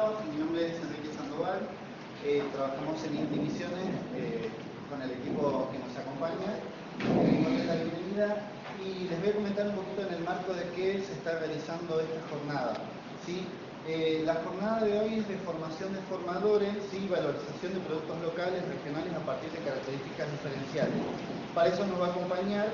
presentado, mi nombre es Enrique Sandoval, trabajamos en INTI Misiones con el equipo que nos acompaña, les doy la bienvenida y les voy a comentar un poquito en el marco de qué se está realizando esta jornada. ¿Sí? La jornada de hoy es de formación de formadores, ¿sí? Valorización de productos locales, regionales a partir de características diferenciales. Para eso nos va a acompañar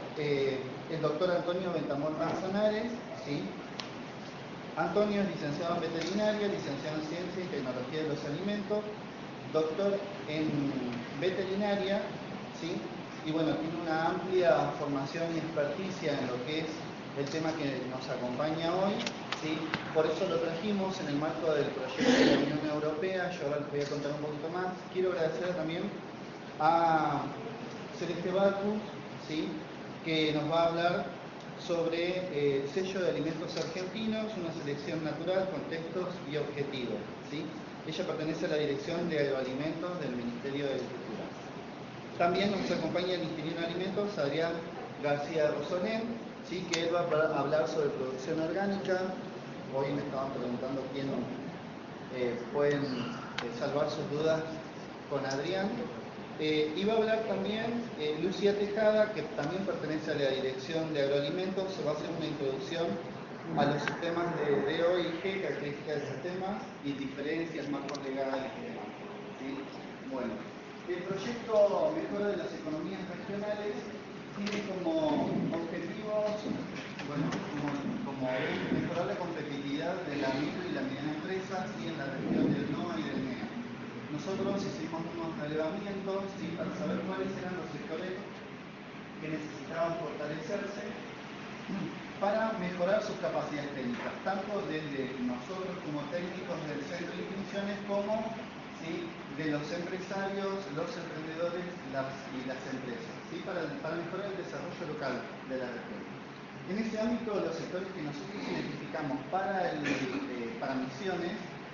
el doctor Antonio Bentamor Manzanares, ¿sí? Antonio es licenciado en veterinaria, licenciado en ciencia y tecnología de los alimentos, doctor en veterinaria, ¿sí? Y bueno, tiene una amplia formación y experticia en lo que es el tema que nos acompaña hoy, ¿sí? Por eso lo trajimos en el marco del proyecto de la Unión Europea. Yo ahora les voy a contar un poquito más. Quiero agradecer también a Celeste Bacus, ¿sí? Que nos va a hablar sobre sello de alimentos argentinos, una selección natural, contextos y objetivos, ¿sí? Ella pertenece a la Dirección de Agroalimentos del Ministerio de Agricultura. También nos acompaña el ingeniero de alimentos Adrián García Rosolén, ¿sí? Que él va a hablar sobre producción orgánica. Hoy me estaban preguntando quién pueden salvar sus dudas con Adrián. Y va a hablar también Lucía Tejada, que también pertenece a la Dirección de Agroalimentos. Se va a hacer una introducción a los sistemas de DOIG, características de sistemas y diferencias, marcos legales y demás, ¿sí? Bueno, el proyecto Mejora de las Economías Regionales tiene como objetivos, bueno, como mejorar la competitividad de la micro y la mediana empresa, ¿sí? En la región del NOA y del MEA. Nosotros hicimos unos relevamientos, ¿sí? Para saber cuáles eran los sectores que necesitaban fortalecerse para mejorar sus capacidades técnicas, tanto desde nosotros como técnicos del Centro de Misiones como, ¿sí? De los empresarios, los emprendedores y las empresas, ¿sí? Para mejorar el desarrollo local de la región. En ese ámbito, los sectores que nosotros identificamos para Misiones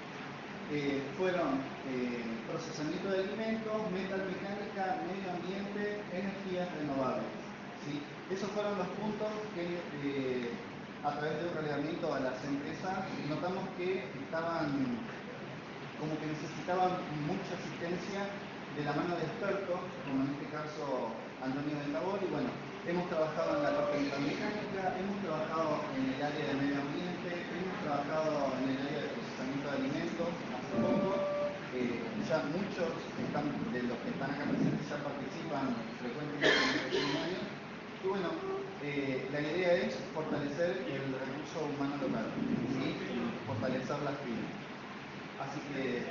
fueron procesamiento de alimentos, metalmecánica, medio ambiente, energías renovables, ¿sí? Esos fueron los puntos que a través de un relevamiento a las empresas notamos que estaban como que necesitaban mucha asistencia de la mano de expertos, como en este caso Antonio Bentamor. Y bueno, hemos trabajado en la parte metalmecánica, hemos trabajado en el área de medio ambiente, hemos trabajado en el área de procesamiento de alimentos hace poco. Ya muchos de los que están acá presentes ya participan frecuentemente en este seminario. Y bueno, la idea es fortalecer el recurso humano local, ¿sí? Fortalecer las pymes. Así que,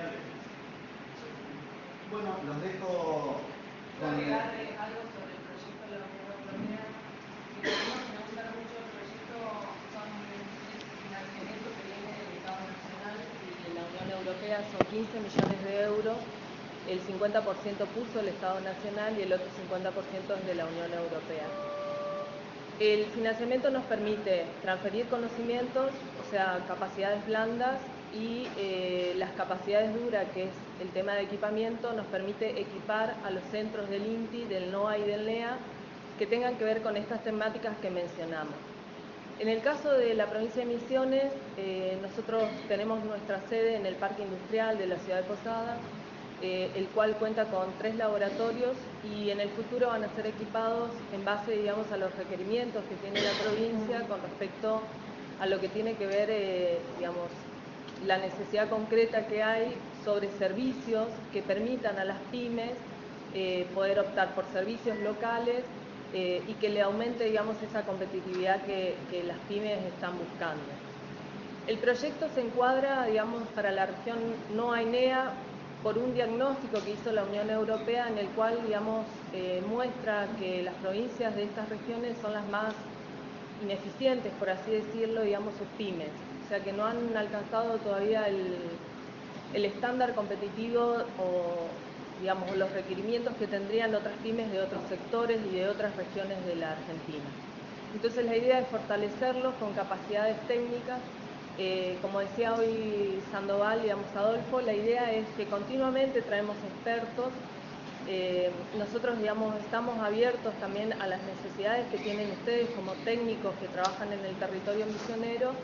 bueno, los dejo con... agregar algo sobre el proyecto de la Unión Europea. Que me gusta mucho el proyecto, es financiamiento que viene del Estado Nacional y de la Unión Europea, son 15 millones de euros. El 50% puso el Estado Nacional y el otro 50% es de la Unión Europea. El financiamiento nos permite transferir conocimientos, o sea, capacidades blandas, y las capacidades duras, que es el tema de equipamiento, nos permite equipar a los centros del INTI, del NOA y del NEA que tengan que ver con estas temáticas que mencionamos. En el caso de la provincia de Misiones, nosotros tenemos nuestra sede en el Parque Industrial de la ciudad de Posadas, el cual cuenta con 3 laboratorios y en el futuro van a ser equipados en base, digamos, a los requerimientos que tiene la provincia con respecto a lo que tiene que ver, digamos, la necesidad concreta que hay sobre servicios que permitan a las pymes poder optar por servicios locales y que le aumente, digamos, esa competitividad que las pymes están buscando. El proyecto se encuadra, digamos, para la región NOA-NEA por un diagnóstico que hizo la Unión Europea en el cual, digamos, muestra que las provincias de estas regiones son las más ineficientes, por así decirlo, digamos, sus pymes. O sea, que no han alcanzado todavía el estándar competitivo o, digamos, los requerimientos que tendrían otras pymes de otros sectores y de otras regiones de la Argentina. Entonces, la idea es fortalecerlos con capacidades técnicas. Como decía hoy Sandoval, digamos, Adolfo, la idea es que continuamente traemos expertos. Nosotros, digamos, estamos abiertos también a las necesidades que tienen ustedes como técnicos que trabajan en el territorio misionero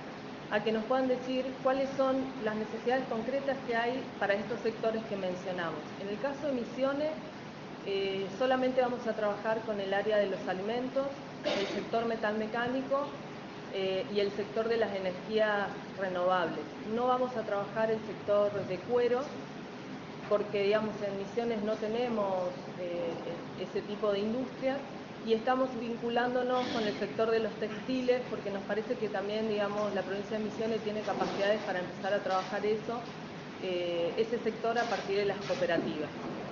a que nos puedan decir cuáles son las necesidades concretas que hay para estos sectores que mencionamos. En el caso de Misiones, solamente vamos a trabajar con el área de los alimentos, el sector metalmecánico y el sector de las energías renovables. No vamos a trabajar el sector de cuero, porque digamos en Misiones no tenemos ese tipo de industria, y estamos vinculándonos con el sector de los textiles porque nos parece que también digamos la provincia de Misiones tiene capacidades para empezar a trabajar ese sector a partir de las cooperativas.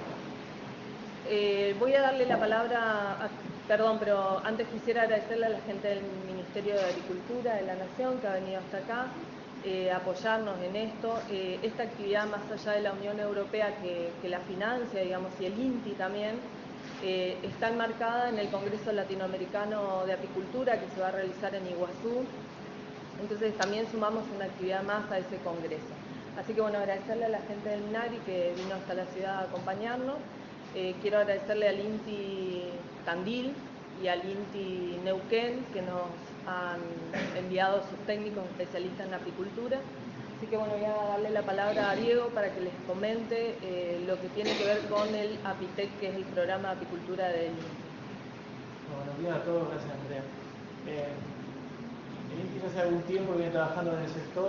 Voy a darle la palabra perdón, pero antes quisiera agradecerle a la gente del Ministerio de Agricultura de la Nación que ha venido hasta acá apoyarnos en esto. Esta actividad, más allá de la Unión Europea que la financia, digamos, y el INTI también, está enmarcada en el Congreso Latinoamericano de Apicultura que se va a realizar en Iguazú. Entonces también sumamos una actividad más a ese congreso. Así que bueno, agradecerle a la gente del MINAGRI que vino hasta la ciudad a acompañarnos. Quiero agradecerle al INTI Tandil y al INTI Neuquén que nos han enviado sus técnicos especialistas en apicultura. Así que bueno, voy a darle la palabra a Diego para que les comente lo que tiene que ver con el APITEC, que es el programa de apicultura del INTI. Buenos días a todos, gracias Andrea. El INTI ya hace algún tiempo viene trabajando en el sector.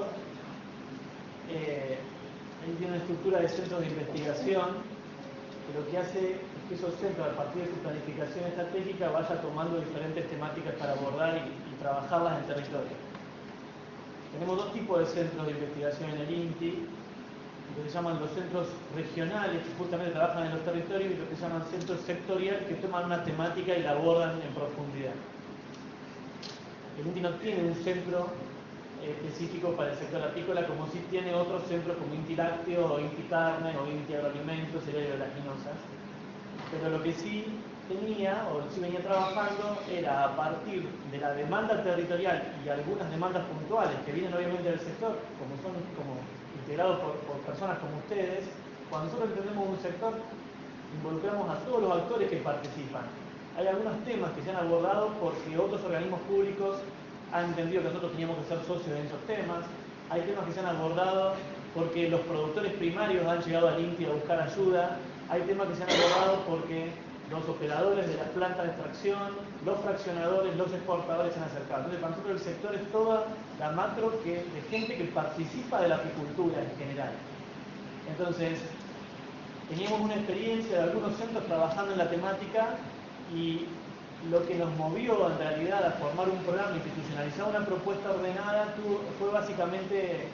Él tiene una estructura de centros de investigación que lo que hace es que esos centros, a partir de su planificación estratégica, vaya tomando diferentes temáticas para abordar y trabajarlas en territorio. Tenemos dos tipos de centros de investigación en el INTI, lo que se llaman los centros regionales, que justamente trabajan en los territorios, y lo que se llaman centros sectoriales, que toman una temática y la abordan en profundidad. El INTI no tiene un centro específico para el sector apícola, como sí tiene otros centros como INTI Lácteo, o INTI Carne, o INTI Agroalimentos, cereales y oleaginosas. Pero lo que sí tenía, o sí venía trabajando, era a partir de la demanda territorial y algunas demandas puntuales que vienen obviamente del sector, como son integrados por personas como ustedes. Cuando nosotros entendemos un sector, involucramos a todos los actores que participan. Hay algunos temas que se han abordado porque otros organismos públicos han entendido que nosotros teníamos que ser socios en esos temas. Hay temas que se han abordado porque los productores primarios han llegado al INTI a buscar ayuda. Hay temas que se han abordado porque los operadores de las plantas de extracción, los fraccionadores, los exportadores se han acercado. Entonces, para nosotros el sector es toda la macro de gente que participa de la apicultura en general. Entonces, teníamos una experiencia de algunos centros trabajando en la temática, y lo que nos movió en realidad a formar un programa institucionalizado, una propuesta ordenada, fue básicamente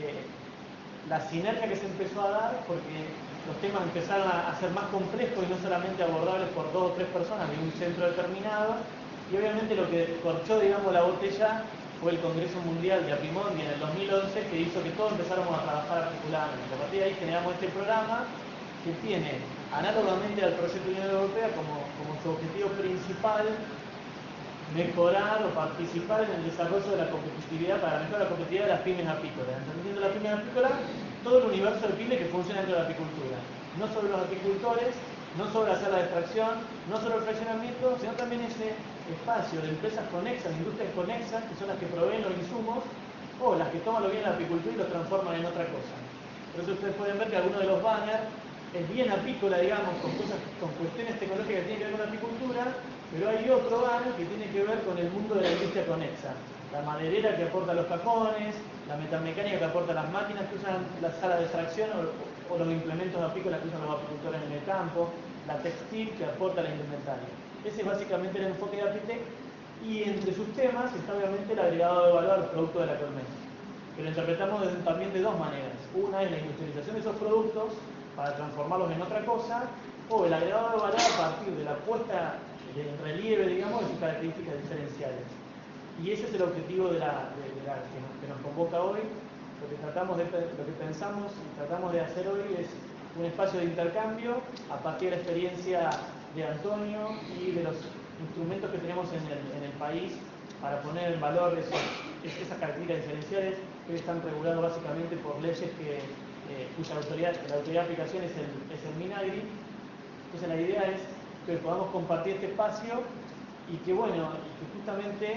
la sinergia que se empezó a dar, porque los temas empezaron a ser más complejos y no solamente abordables por 2 o 3 personas de un centro determinado, y obviamente lo que corchó, digamos, la botella fue el Congreso Mundial de Apimondia en el 2011, que hizo que todos empezáramos a trabajar articuladamente. A partir de ahí generamos este programa que tiene, análogamente al proyecto de la Unión Europea, como su objetivo principal mejorar o participar en el desarrollo de la competitividad, para mejorar la competitividad de las pymes apícolas. Entendiendo las pymes apícolas, todo el universo de pymes que funciona dentro de la apicultura. No solo los apicultores, no solo la sala de extracción, no solo el fraccionamiento, sino también ese espacio de empresas conexas, industrias conexas, que son las que proveen los insumos, o las que toman lo bien de la apicultura y los transforman en otra cosa. Por eso ustedes pueden ver que algunos de los banners es bien apícola, digamos, con cuestiones tecnológicas que tienen que ver con la apicultura, pero hay otro banner que tiene que ver con el mundo de la industria conexa. La maderera que aporta los cajones, la metalmecánica que aporta las máquinas que usan la sala de extracción o los implementos apícolas que usan los apicultores en el campo, la textil que aporta la indumentaria. Ese es básicamente el enfoque de Apitec, y entre sus temas está obviamente el agregado de valor al producto de la colmena, que lo interpretamos también de 2 maneras. Una es la industrialización de esos productos para transformarlos en otra cosa, o el agregado de valor a partir de la puesta en relieve, digamos, de sus características diferenciales. Y ese es el objetivo que nos convoca hoy. Lo que pensamos y tratamos de hacer hoy es un espacio de intercambio a partir de la experiencia de Antonio y de los instrumentos que tenemos en el país para poner en valor esas características diferenciales que están reguladas básicamente por leyes cuya la autoridad de aplicación es el MINAGRI. Entonces la idea es que podamos compartir este espacio y que, bueno, que justamente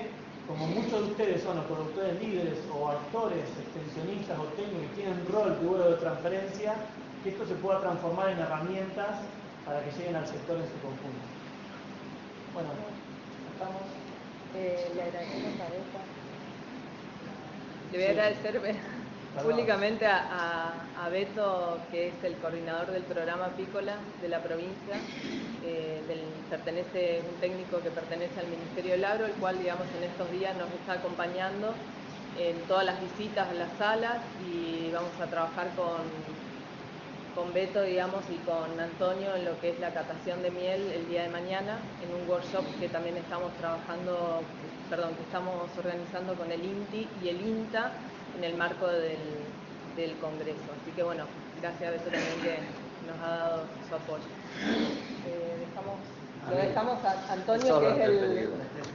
como muchos de ustedes son los productores líderes o actores, extensionistas o técnicos que tienen rol de vuelo de transferencia, que esto se pueda transformar en herramientas para que lleguen al sector en su conjunto. Bueno, estamos. Le agradecemos a Beto. Le voy a agradecer públicamente a Beto, que es el coordinador del programa Pícola de la provincia. Pertenece un técnico que pertenece al Ministerio del Agro, el cual, digamos, en estos días nos está acompañando en todas las visitas a las salas, y vamos a trabajar con Beto, digamos, y con Antonio en lo que es la catación de miel el día de mañana, en un workshop que también estamos que estamos organizando con el INTI y el INTA en el marco del Congreso. Así que bueno, gracias a Beto también que nos ha dado su apoyo. Lo dejamos a Antonio, que es el